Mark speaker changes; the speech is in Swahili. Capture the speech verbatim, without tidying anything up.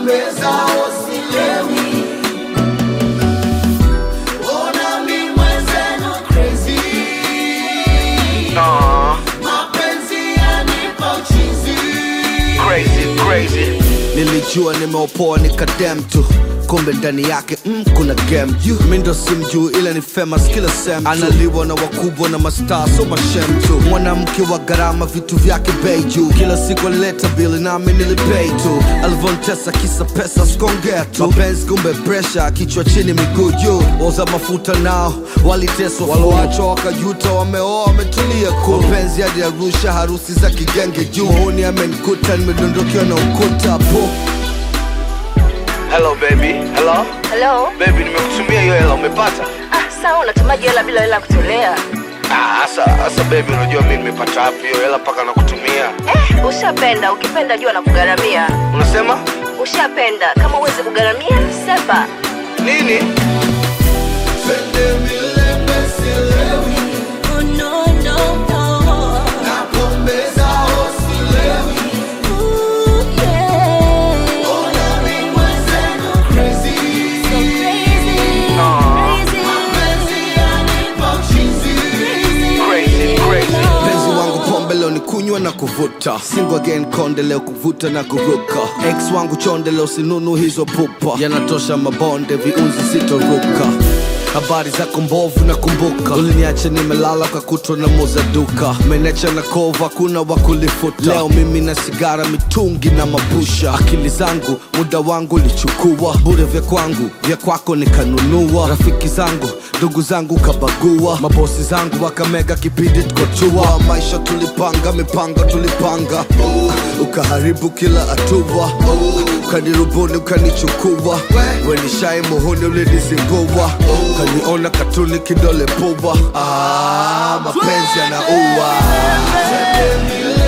Speaker 1: napombeza usilewi. Ona mi mwenzenu crazy.
Speaker 2: Nah.
Speaker 1: Mapenzi yanipa uchizi.
Speaker 2: Crazy, crazy.
Speaker 3: Nilijua nimeopoa nikadem tu, kumbe ndani yake mm, kuna game you. Mindo simjuu ila ni famous kila sem tu. Analiwa na wakubwa na mastaa so mashem tu. Mwanamke wa gharama vitu vyake bei juu. Kila siku alileta bili nami nilipay tu. Alvontesa kisa pesa skongea tu. Mapenzi kumbe pressure kichwa chini miguu juu. Wauza mafuta nao waliteswa, waloachwa wakajuta, wameoa wametulia cool. Mapenzi hadi Arusha harusi za kigenge juu. Huni amenikuta nimedondokiwa na ukuta po.
Speaker 2: Hello baby, hello?
Speaker 4: Hello?
Speaker 2: Baby, nimekutumia hiyo hela, umepata?
Speaker 4: Ah, sawa, unatumaje hela bila hela kutolea?
Speaker 2: Ah, asa, asa baby, unajua mimi nimepata wapi hiyo hela paka nakutumia?
Speaker 4: Eh, ushapenda, ukipenda jua na kugaramia.
Speaker 2: Unasema?
Speaker 4: Ushapenda, kama uwezi kugaramia, seba.
Speaker 2: Nini?
Speaker 1: Twende milembe silewi.
Speaker 4: Oh no, no, no.
Speaker 1: Napombeza usilewi.
Speaker 4: Ooh, yeah.
Speaker 1: Ona mi mwenzenu crazy.
Speaker 4: So crazy,
Speaker 2: Nah.
Speaker 4: crazy.
Speaker 1: Mapenzi yanipa uchizi.
Speaker 2: Crazy, crazy.
Speaker 3: Penzi wangu pombe leo ni kunywa na kuvuta. Single again konde leo kuvuta na kuruka. Ex wangu chonde leo sinunu hizo pupa. Yanatosha mabonde viunzi sitoruka. Habari zako mbovu na kumbuka. Uliniacha nimelala kwa kutwa na moza duka. Menecha na kova kuna wakulifuta. Leo mimi na sigara mitungi na mapusha. Akili zangu muda wangu lichukua. Bure vya kwangu vya kwako nikanunua. Rafiki zangu ndugu zangu kabagua. Mabosi zangu wakamega kipindi tukotua. Maisha tulipanga mipango tulipanga. Ukaharibu kila hatua. Ukanirubuni ukanichukua. Wenishai muhuni ulinizingua. Kaniona katuni kidole puwa. Ah, mapenzi yanaua.
Speaker 1: Twende